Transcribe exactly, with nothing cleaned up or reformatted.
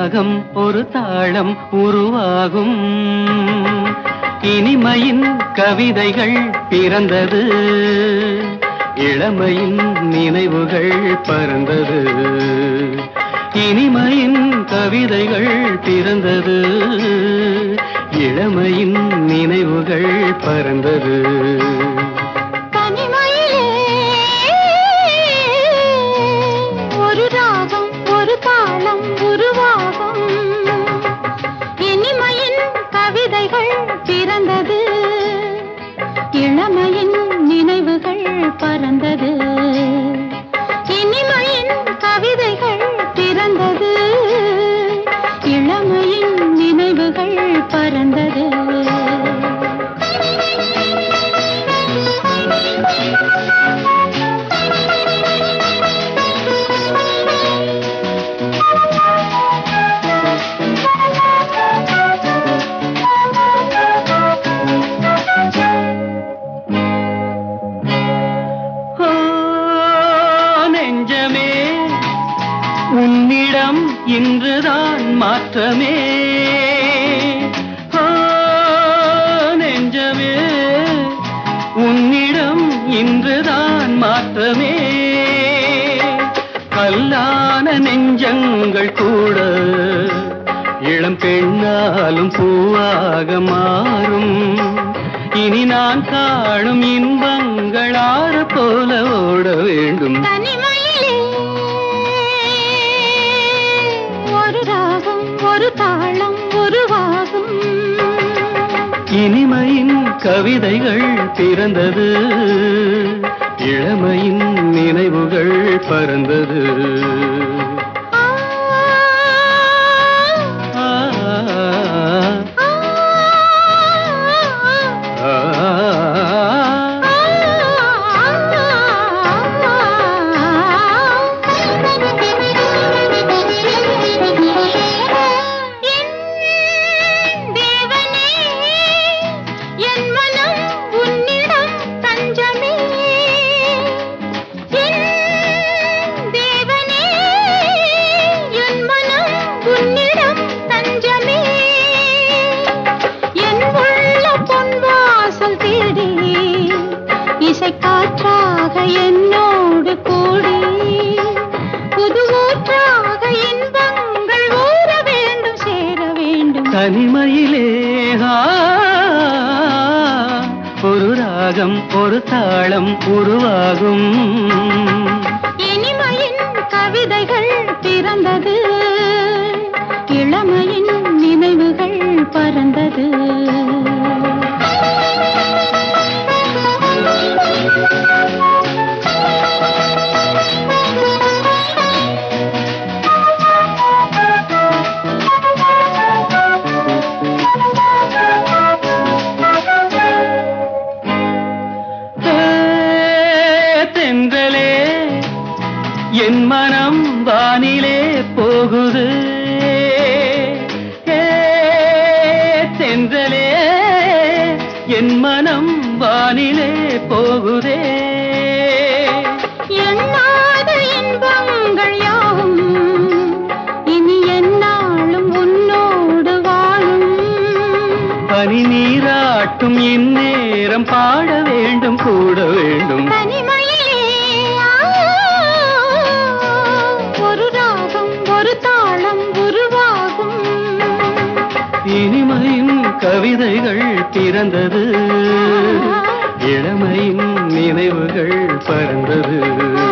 ராகம் ஒரு தாளம் உருவாகும். இனிமையின் கவிதைகள் பிறந்தது, இளமையின் நினைவுகள் பறந்தது. இனிமையின் கவிதைகள் பிறந்தது, இளமையின் நினைவுகள் பறந்தது. ஒரு ராகம் ஒரு தாளம் உருவாகும். இனிமையின் கவிதைகள் பிறந்தது, இளமையின் நினைவுகள் பறந்தது. இனிமையின் கவிதைகள் பிறந்தது, இளமையின் நினைவுகள் பறந்தது. உன்னிடம் இன்றுதான் மாற்றமே, நெஞ்சமே உன்னிடம் இன்றுதான் மாற்றமே. கல்லான நெஞ்சங்கள் கூட இளம் பெண்ணாலும் பூவாக மாறும். இனி நான் காணும் இன்பங்கள் ஆறு போல ஓட வேண்டும். ஒரு தாளம் உருவாகும். இனிமையின் கவிதைகள் பிறந்தது, இளமையின் நினைவுகள் பறந்தது. காற்றாக என்னோடு கூடி புது ஊற்றாக இன்பங்கள் ஊற வேண்டும், சேர வேண்டும். தனிமையிலே ஒரு ராகம் ஒரு தாளம் உருவாகும். இனிமையின் கவிதைகள் பிறந்தது, இளமையின் நினைவுகள் பறந்தது. என் மனம் வானிலே போகுது, தென்றலே என் மனம் வானிலே போகுதே. எண்ணாத இன்பங்கள் யாவும் இனி என்னாலும் உன்னோடு வாழும். பனி நீராட்டும் இந்நேரம் பாட வேண்டும், கூட வேண்டும். இனிமையின் கவிதைகள் பிறந்தது, இளமையின் நினைவுகள் பறந்தது.